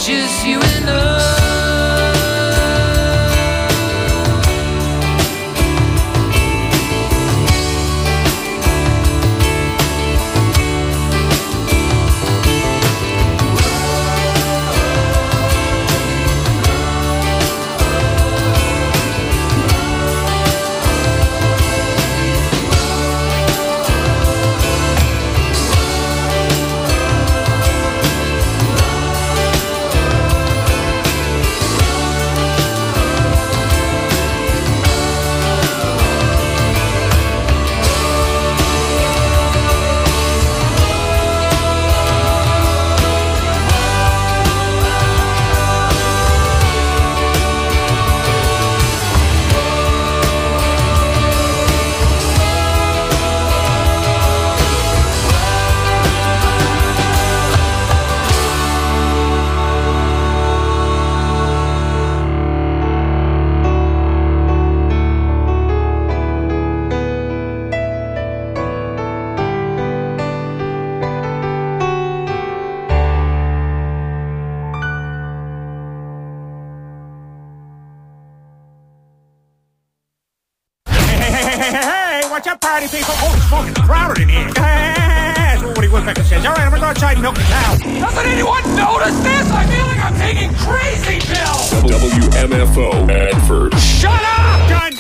just you and I. Watch out, party people. Oh, it's fucking crowded in here. That's what Woody Woodpecker says. All right, I'm gonna go outside and milk the cow. Doesn't anyone notice this? I feel like I'm taking crazy pills. WMFO Advert. Shut up! Done.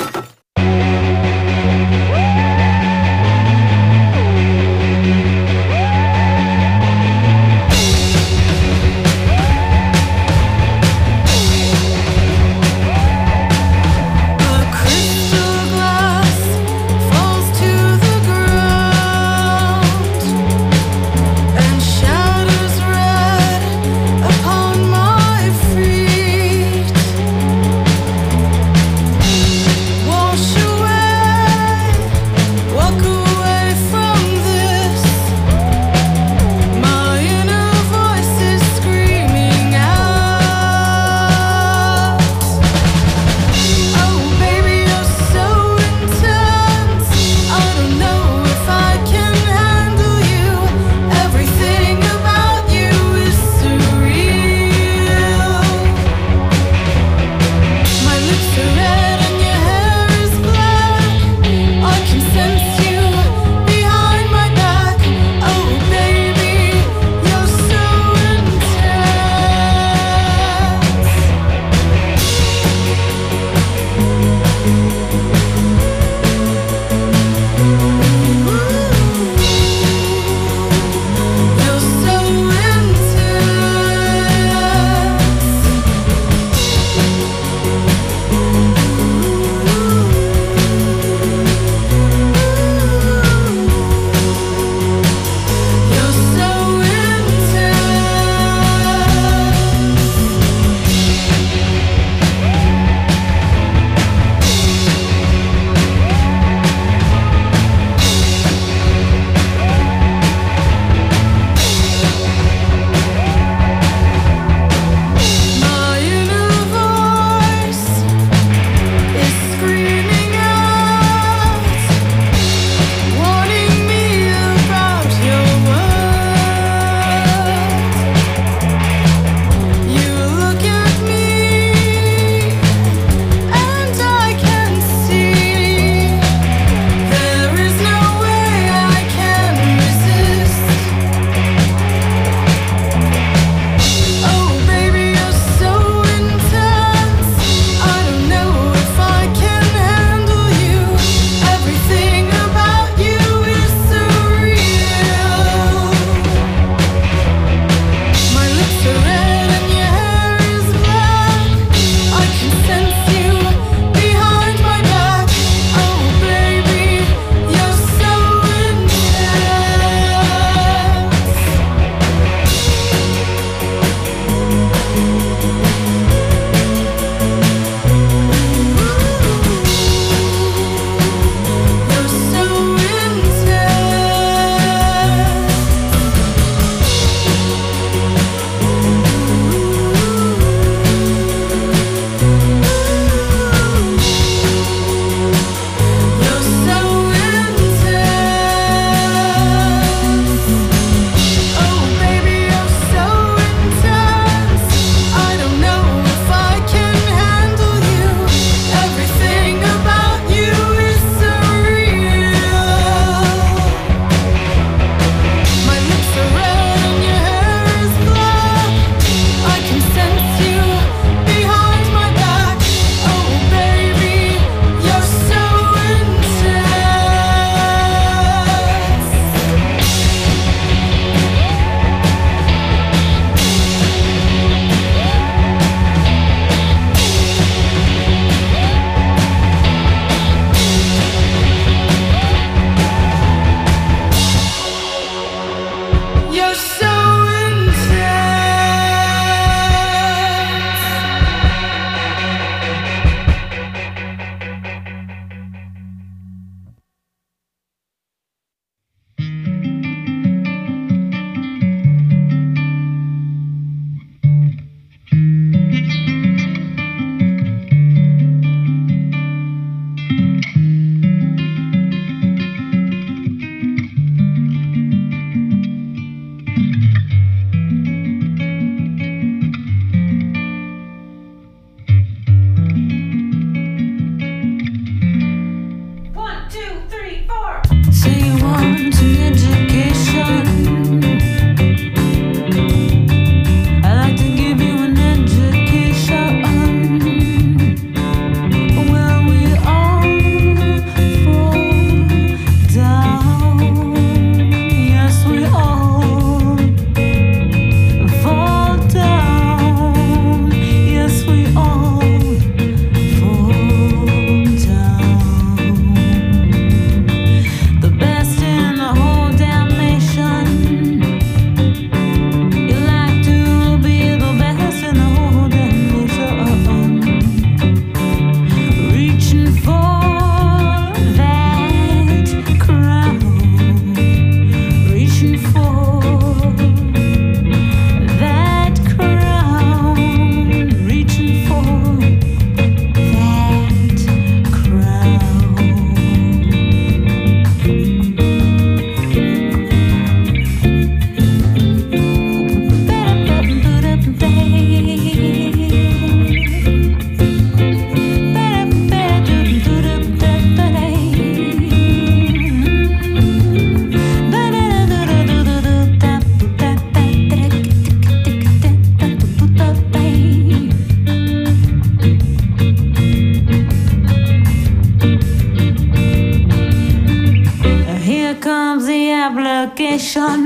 vacation.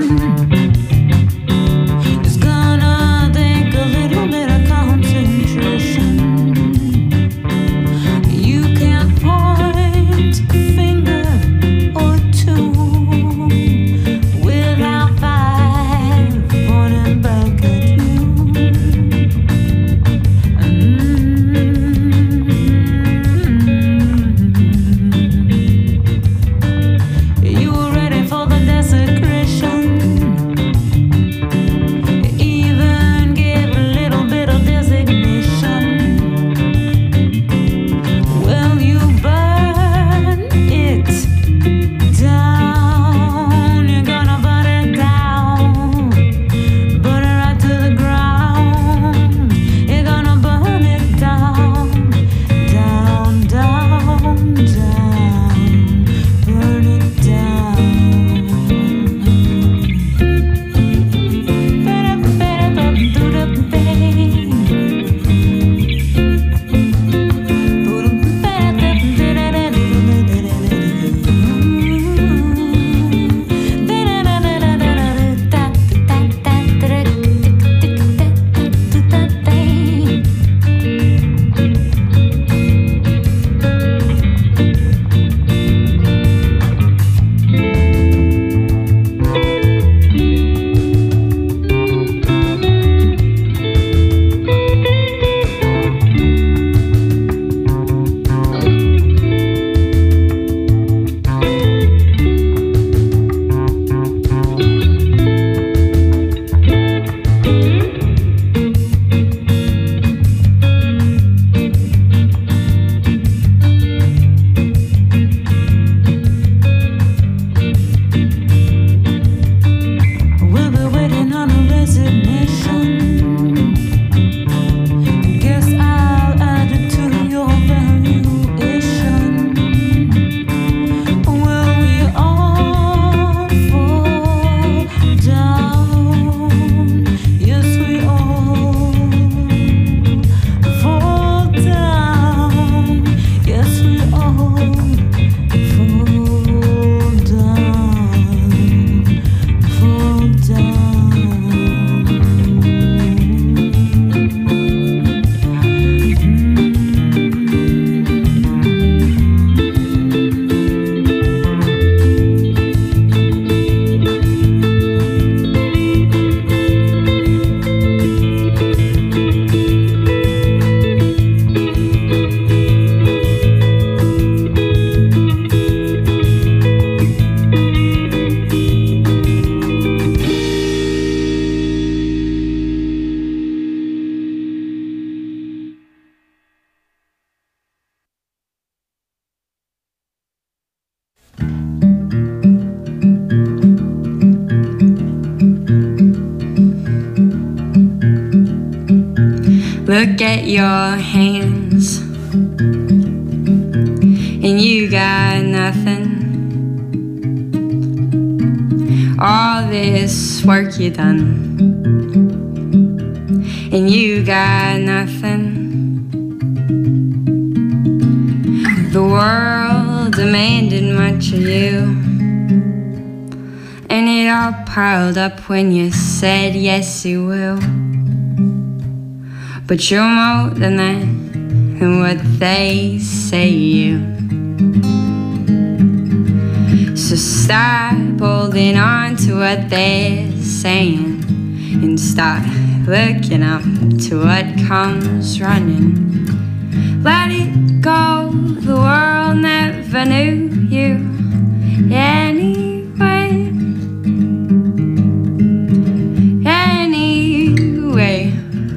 It's gonna take a little bit of concentration. You can't point a finger or two without five pointing back at you. You were ready for the desecration. Even gave a little bit of designation. Well, you burn it down. You're gonna burn it down. Burn it right to the ground. You're gonna burn it down. Down, down, down. Burn it down. We'll be waiting on a resignation. Guess I'll add it to your valuation. Will we all fall down? Yes, we all fall down. Yes, we all fall down. Fall down. Look at your hands, and you got nothing. All this work you done, and you got nothing. The world demanded much of you, and it all piled up when you said yes you will. But you're more than that, than what they say you. So stop holding on to what they're saying and start looking up to what comes running. Let it go, the world never knew you anyway. Anyway.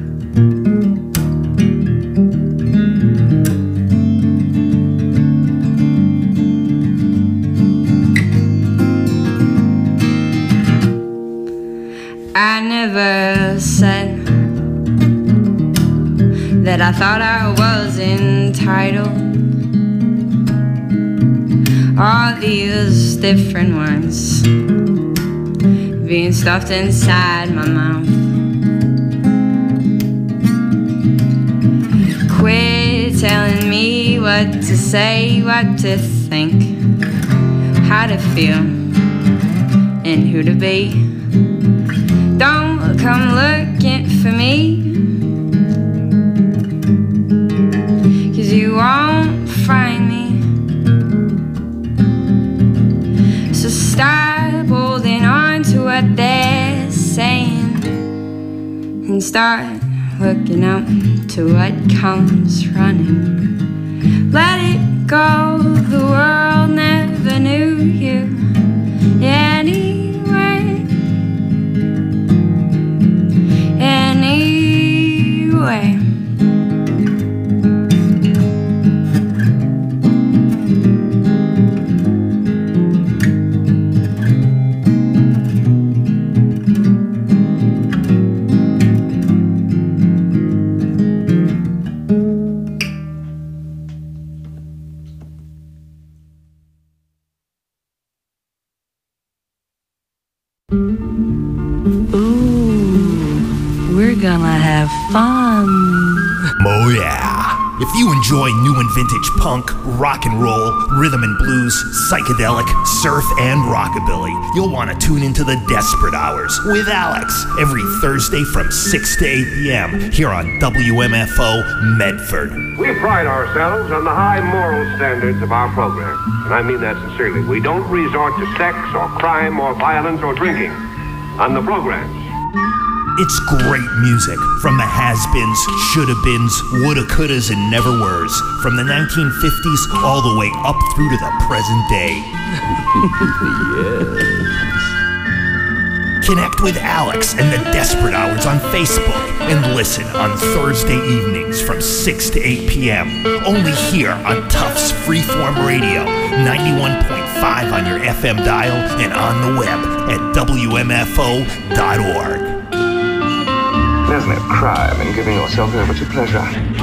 I never said that I thought I was entitled. All these different words being stuffed inside my mouth. Quit telling me what to say, what to think, how to feel, and who to be. Don't come looking for me, 'cause you won't find me. So stop holding on to what they're saying and start looking up to what comes running. Let it go, the world never knew you anyway. Anyway. Gonna have fun. Oh yeah. If you enjoy new and vintage punk, rock and roll, rhythm and blues, psychedelic, surf, and rockabilly, you'll want to tune into the Desperate Hours with Alex every Thursday from 6 to 8 p.m. here on WMFO Medford. We pride ourselves on the high moral standards of our program, and I mean that sincerely. We don't resort to sex or crime or violence or drinking on the programs. It's great music from the has-beens, shoulda-beens, woulda-couldas, and never-weres, from the 1950s all the way up through to the present day. Yes. Connect with Alex and the Desperate Hours on Facebook and listen on Thursday evenings from 6 to 8 p.m. only here on Tufts Freeform Radio, 91.5 on your FM dial and on the web at WMFO.org. There's no crime in giving yourself over to pleasure.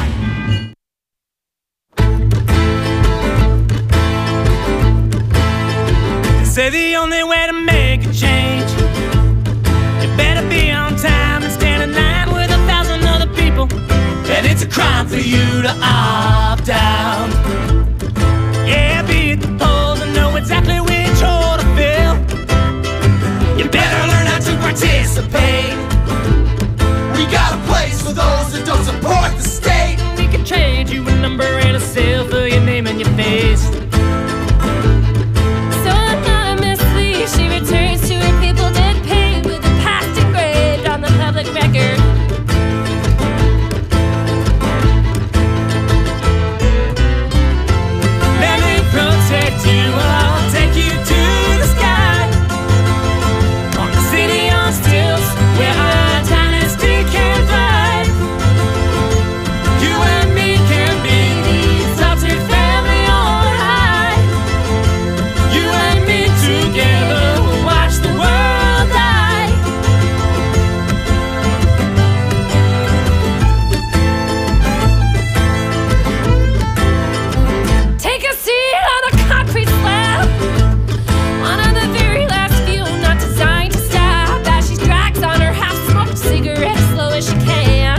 They say the only way to make a change, you better be on time and stand in line with 1,000 other people. And it's a crime for you to opt out. Yeah, be at the polls and know exactly which hole to fill. You better learn how to participate. We got a place for those that don't support the state. We can trade you a number and a sale for your name and your face. So anonymously she returns to her people dead paid with the past engraved on the public record. Let me protect you, I'll take you to the sky. On the city on stilts where our dynasty can fly. You and me can be the exalted family on high. You and me together will watch the world die. Take a seat on the concrete slab. One of the very last few not designed to stop as she drags on her half-smoked cigarette as slow as she can.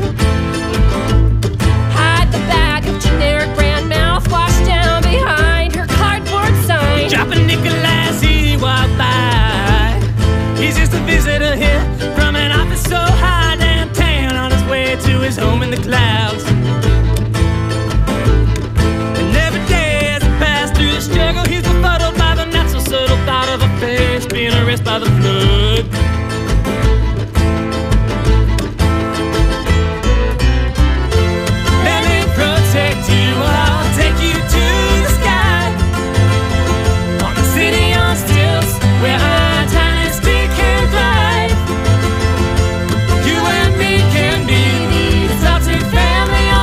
Hide the bag of generic brand mouthwash down behind her cardboard sign. Dropping Nikolai, he walked by. He's just a visitor here from an office so high downtown on his way to his home in the clouds. And every day as he passed through the struggle, he's befuddled by the not so subtle thought of a face being erased by the flood. Let me protect you, I'll take you to the sky. On the city on stilts where our dynasty can fly. You and me can be the exalted family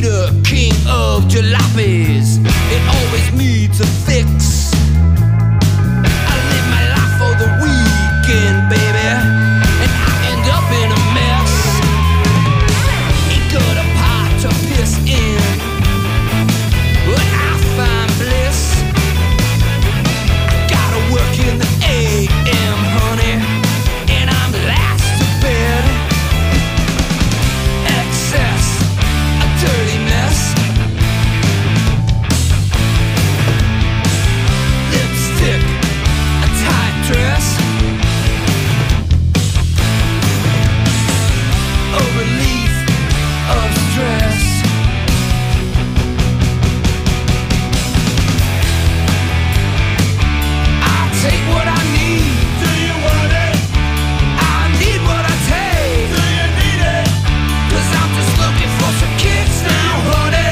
Peter, king of jalopies. It always needs a fix. I live my life for the weekend, baby, and I end up in a mess. Ain't got a pot to piss in, but I find bliss. I gotta work in the AM, honey, and I'm last to bed. Excess, a dirty mess. Lipstick, a tight dress. A relief of stress. I take what I need. Do you want it? I need what I take. Do you need it? 'Cause I'm just looking for some kicks now, honey.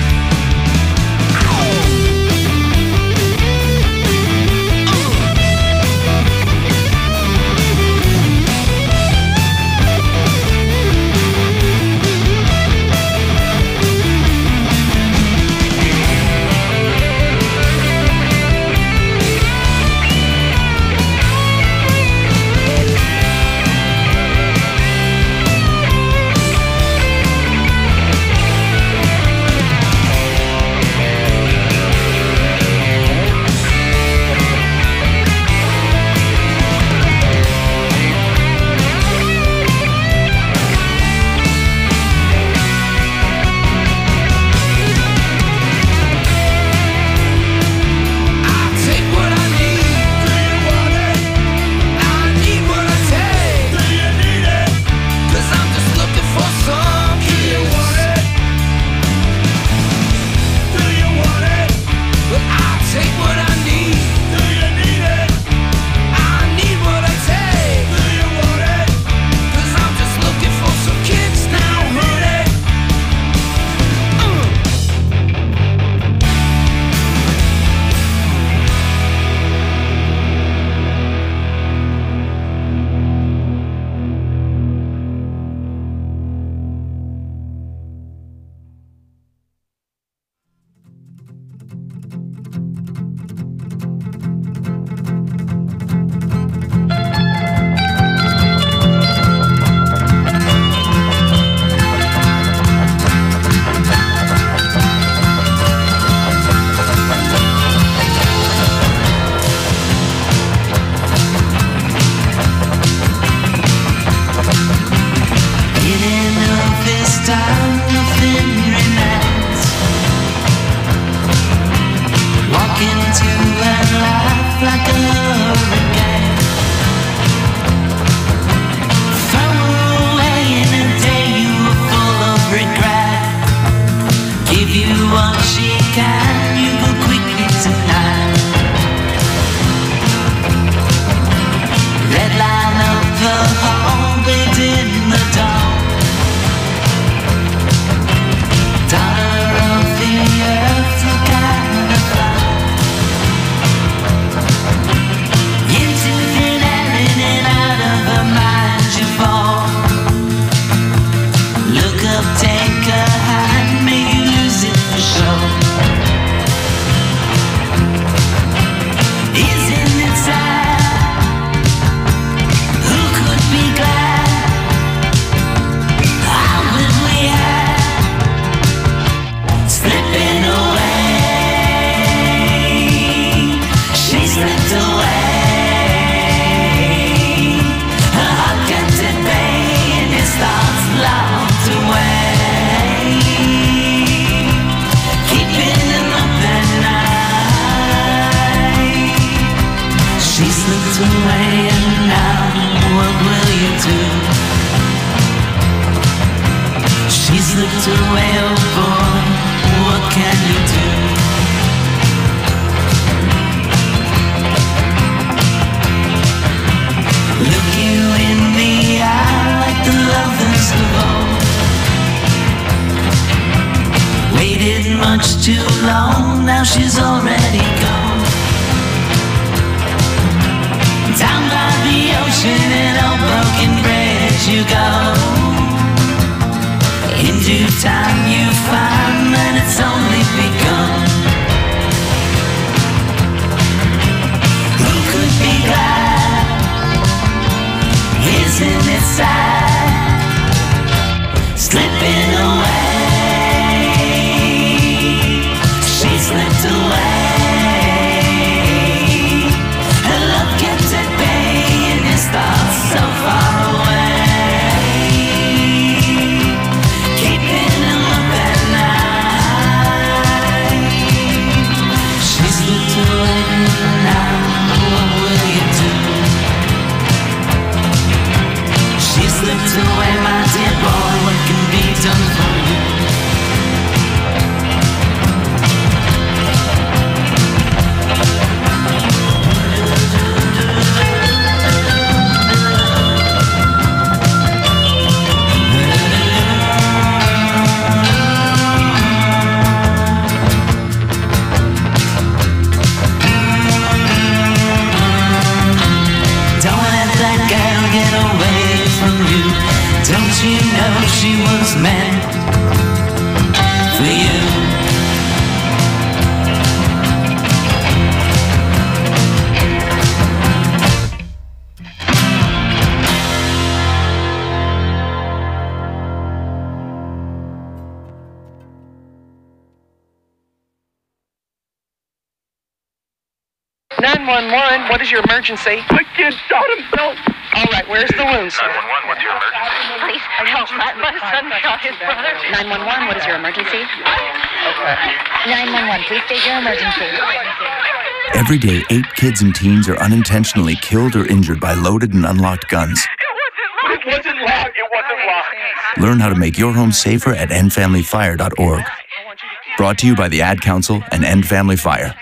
Much too long, now she's already gone. Down by the ocean and on Broken Bridge you go. In due time you find 911, what is your emergency? My kid shot himself. All right, where's the wound, sir? 911, what's your emergency? Please help. My son shot his brother. 911, what is your emergency? Okay. 911, please state your emergency. Every day, 8 kids and teens are unintentionally killed or injured by loaded and unlocked guns. It wasn't locked. It wasn't locked. Learn how to make your home safer at endfamilyfire.org. Brought to you by the Ad Council and End Family Fire.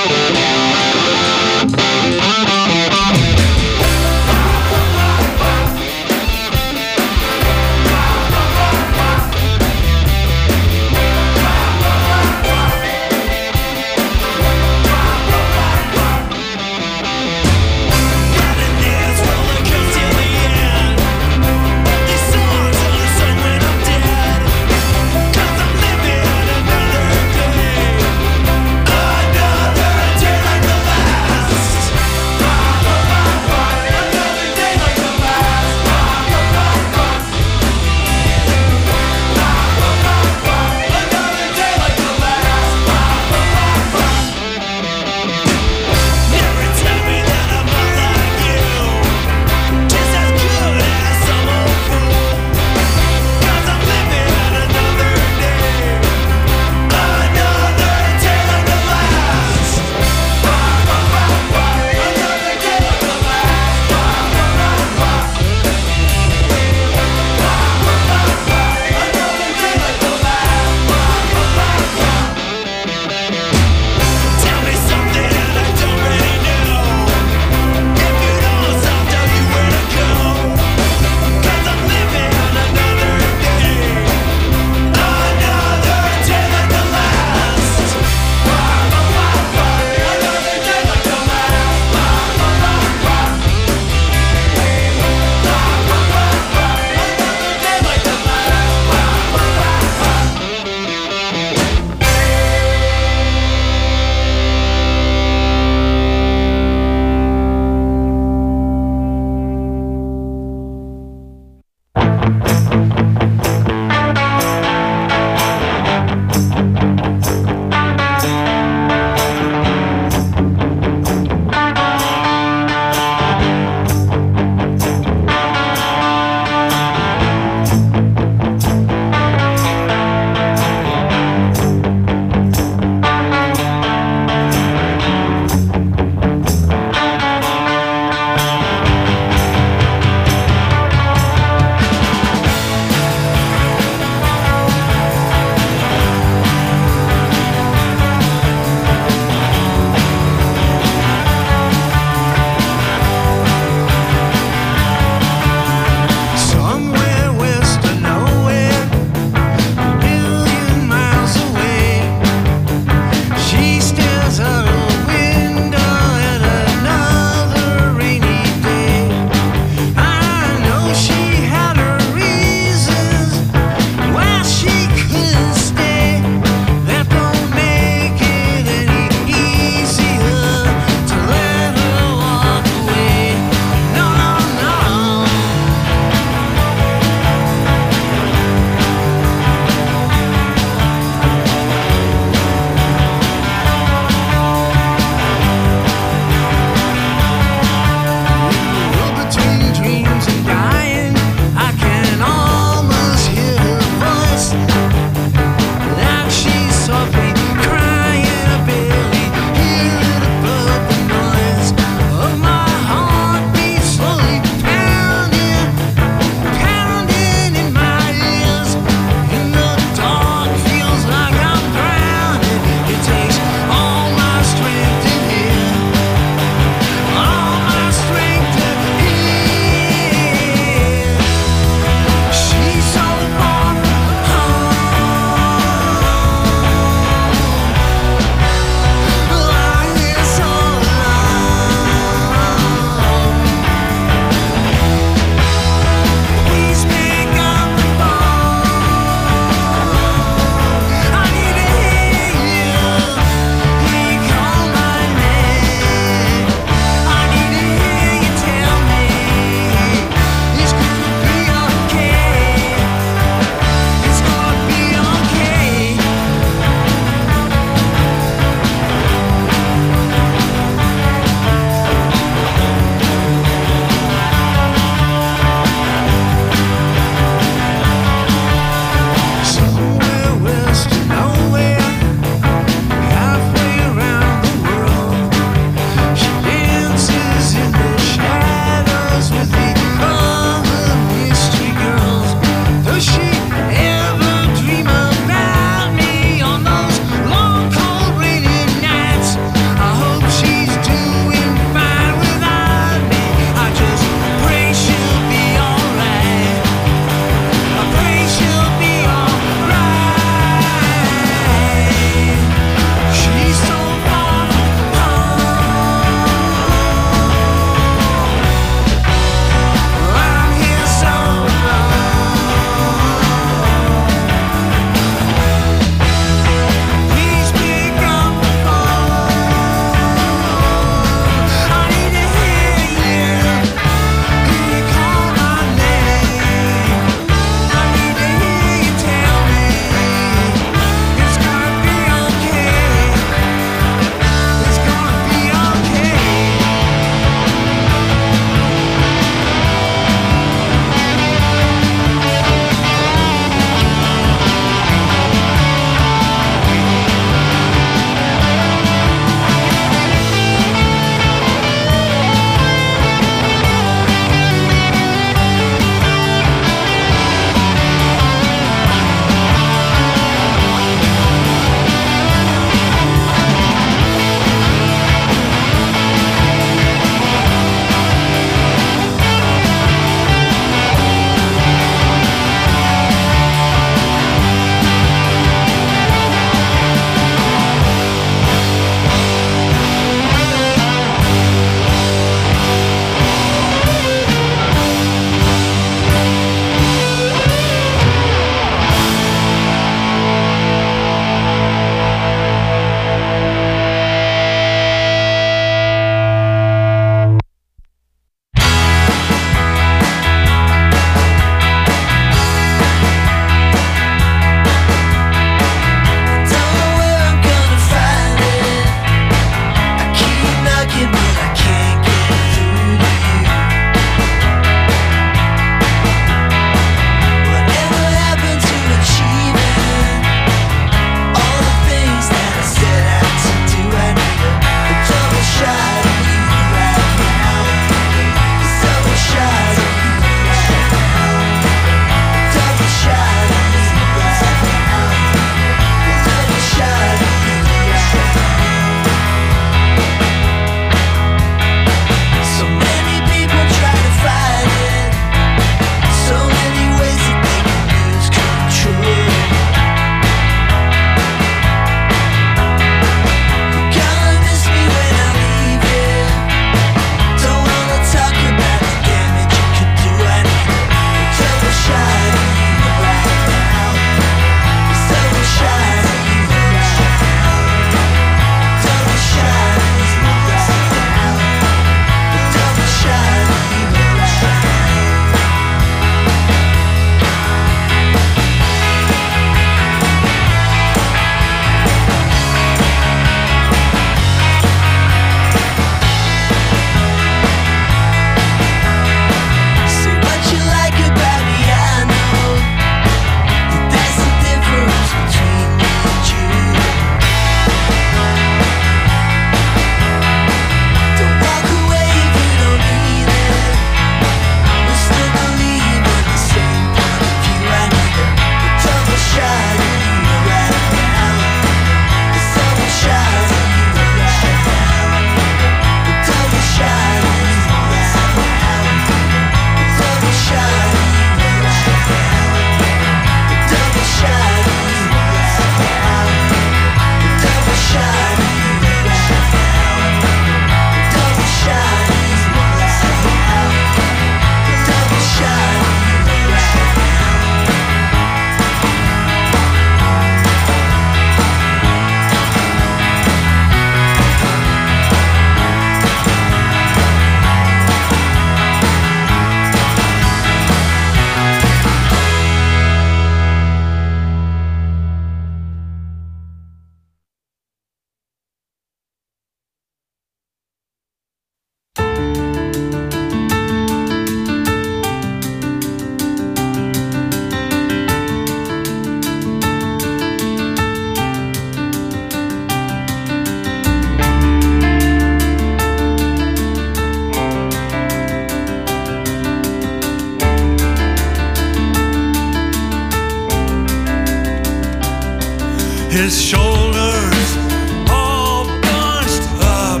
his shoulders all bunched up.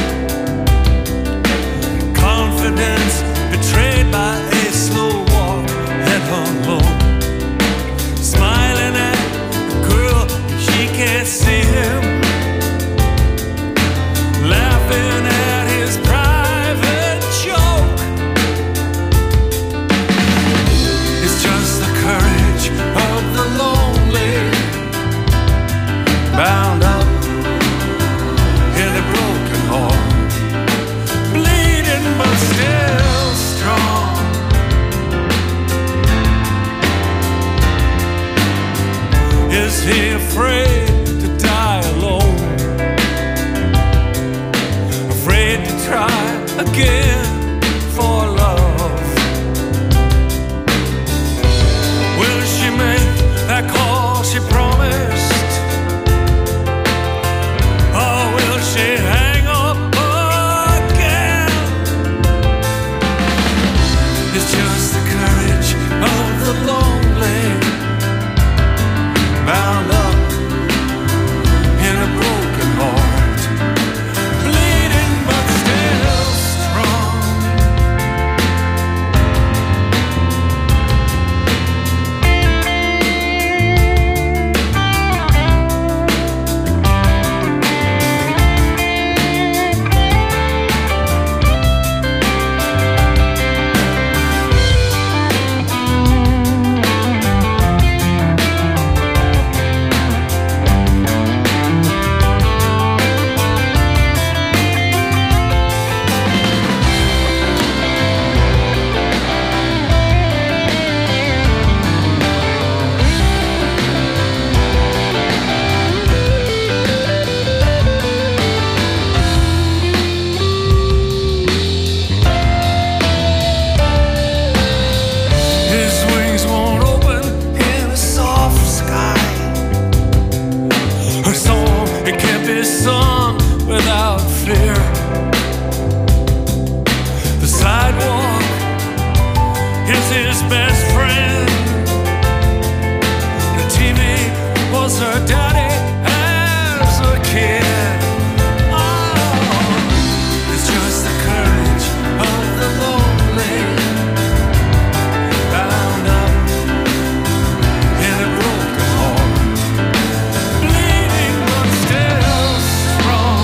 Confidence betrayed by a slow walk, head hung low. Smiling at the girl, she can't see him. Laughing at his private joke. It's just the courage of the lonely, bound up in a broken heart, bleeding but still strong. Is he afraid to die alone? Afraid to try again for love? Will she make that call she promised? Or will she hang up again? It's just the courage of the lonely, bound up in a broken heart, bleeding but still strong. His wings won't open in a soft sky. Her song, it can't be sung without fear. The sidewalk is his best friend. The TV was her daddy as a kid. Oh, it's just the courage of the lonely, bound up in a broken heart, bleeding but still strong.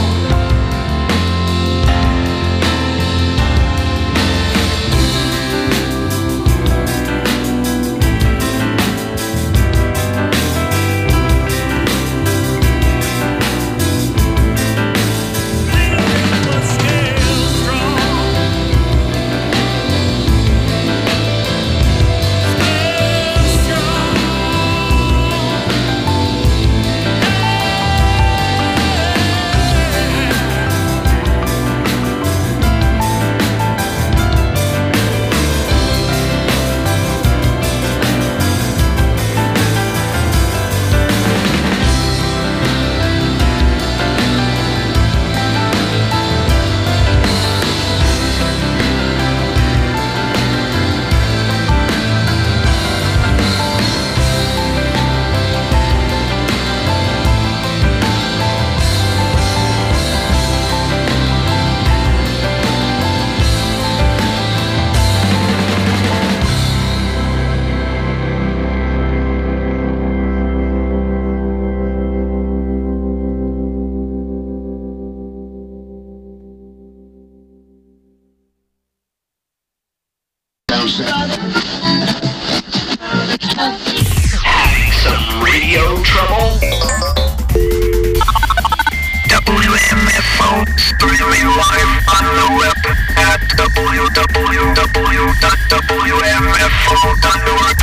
Having some radio trouble? WMFO, streaming live on the web at www.wmfo.org.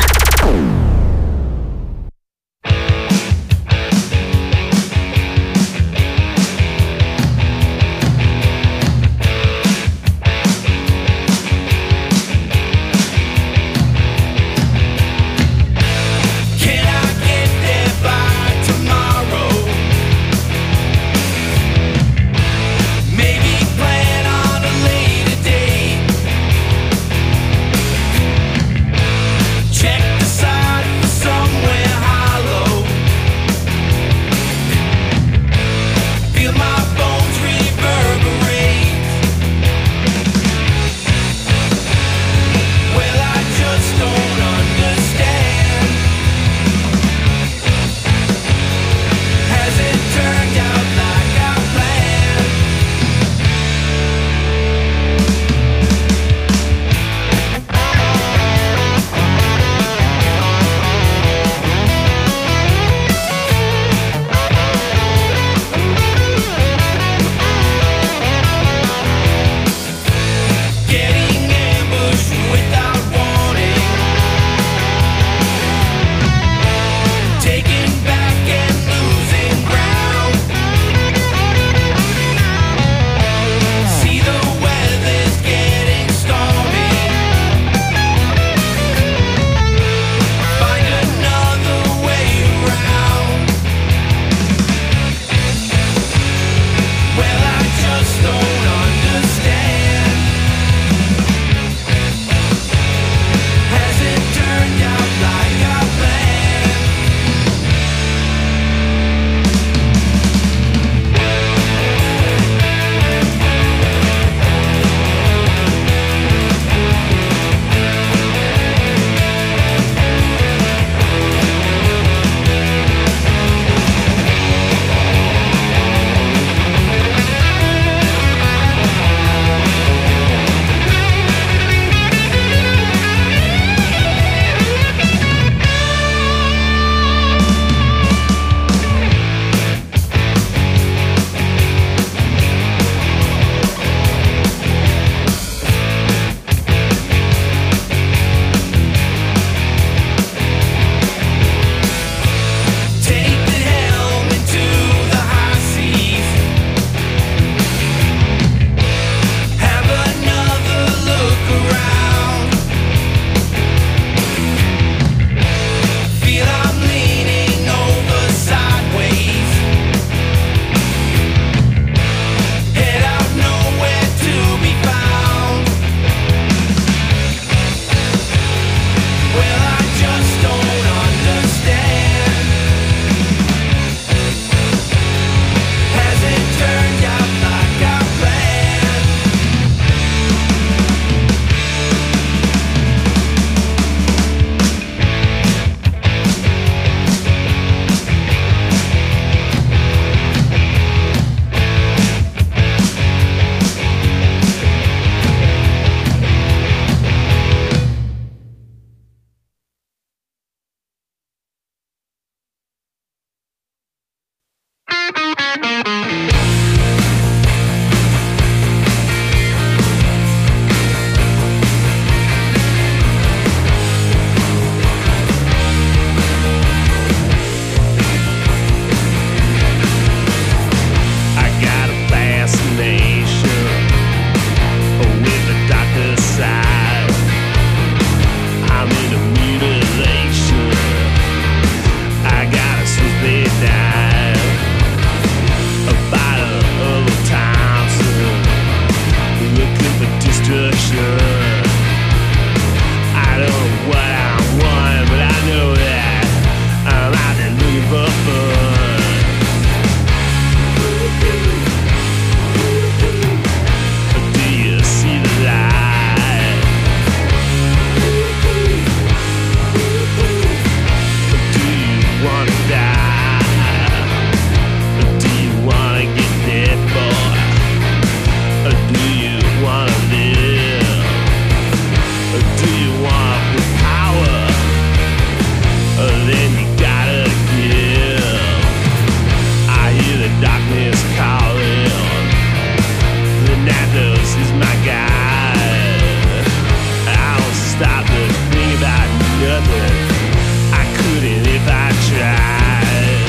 couldn't if I tried.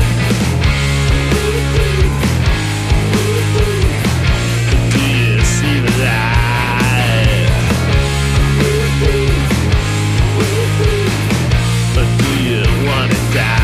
Do you see the light? Or do you wanna die?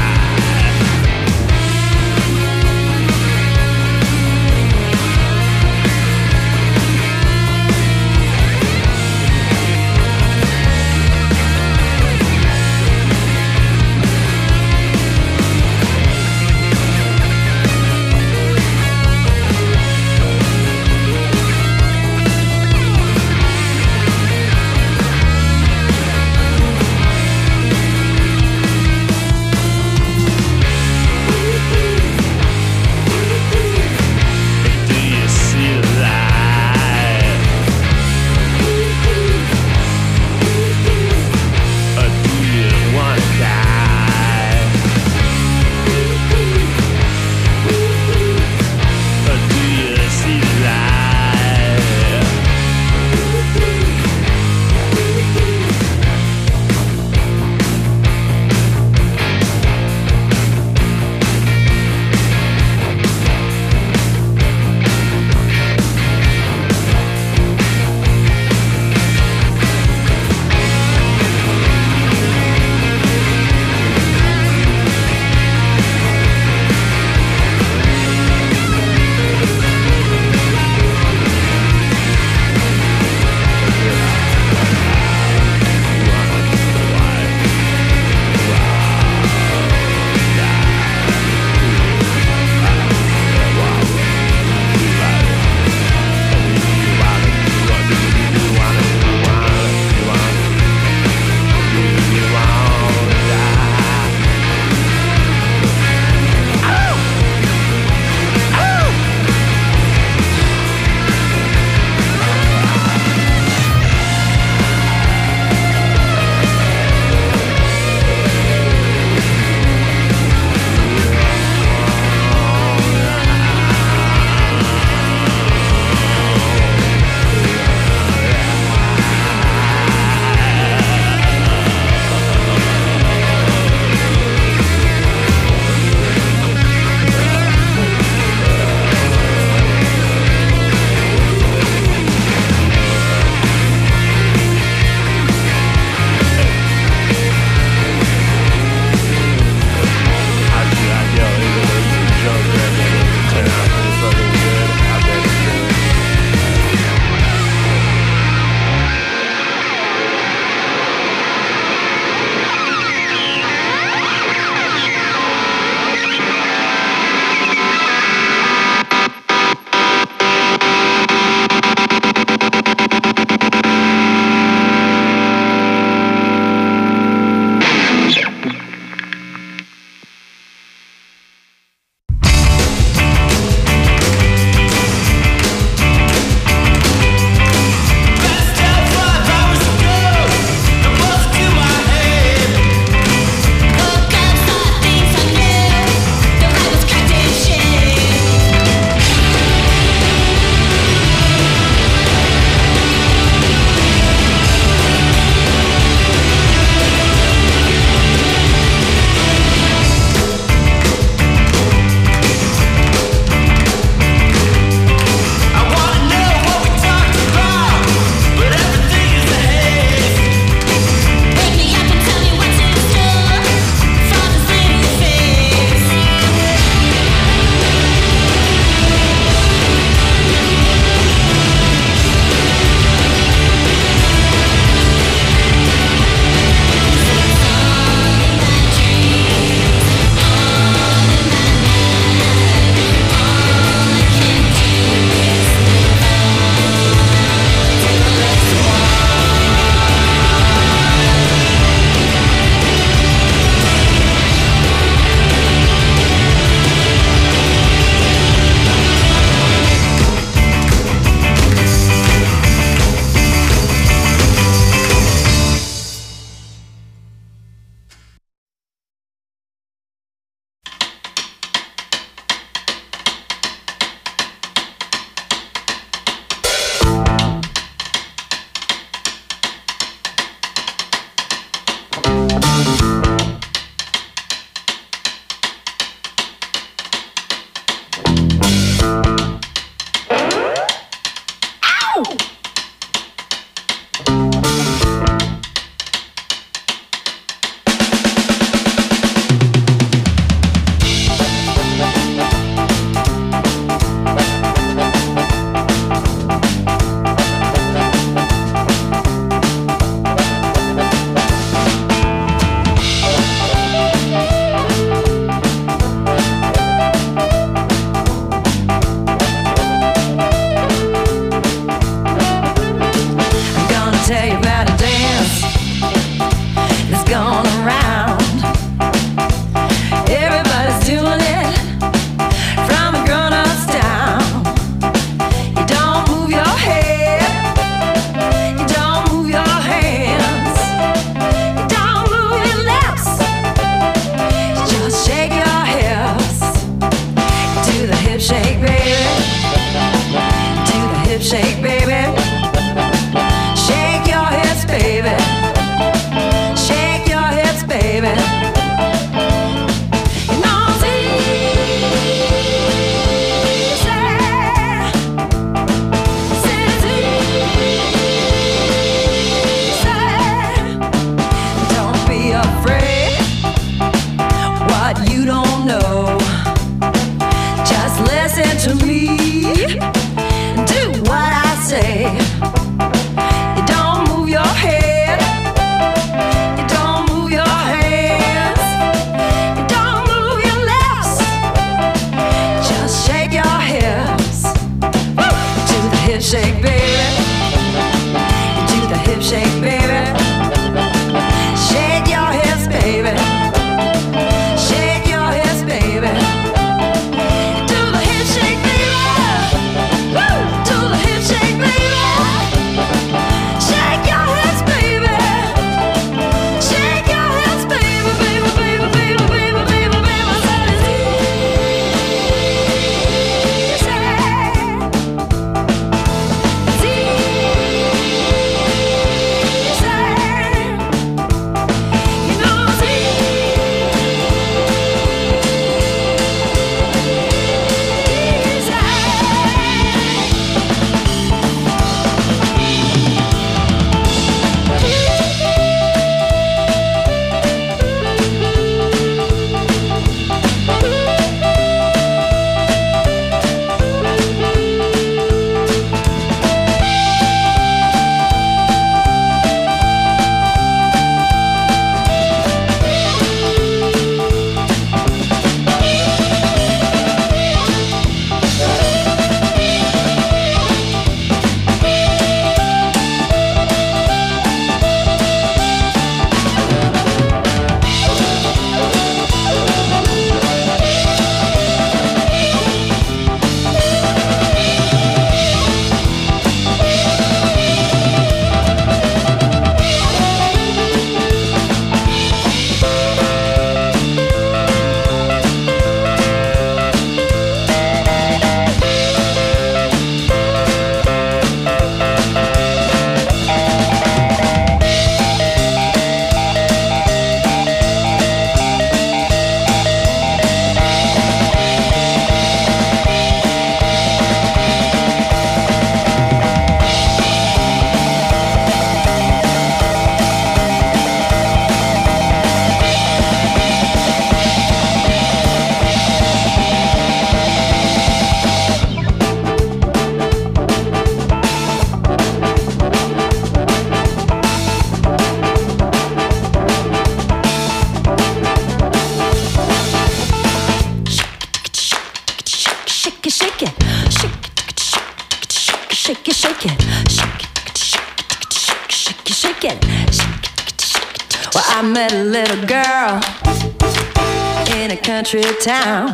shake it, shake it, shake it, shake it, shake it, shake it. Well, I met a little girl in a country town.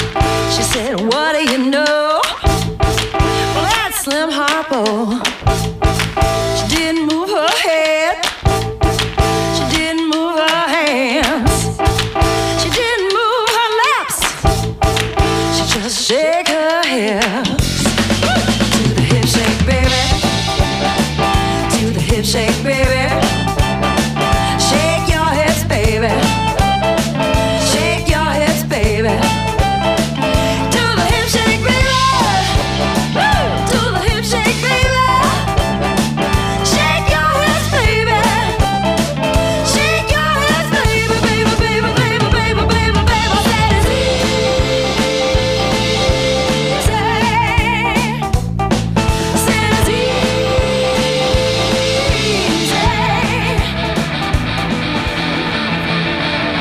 She said, what do you know? Well, that's Slim Harpo.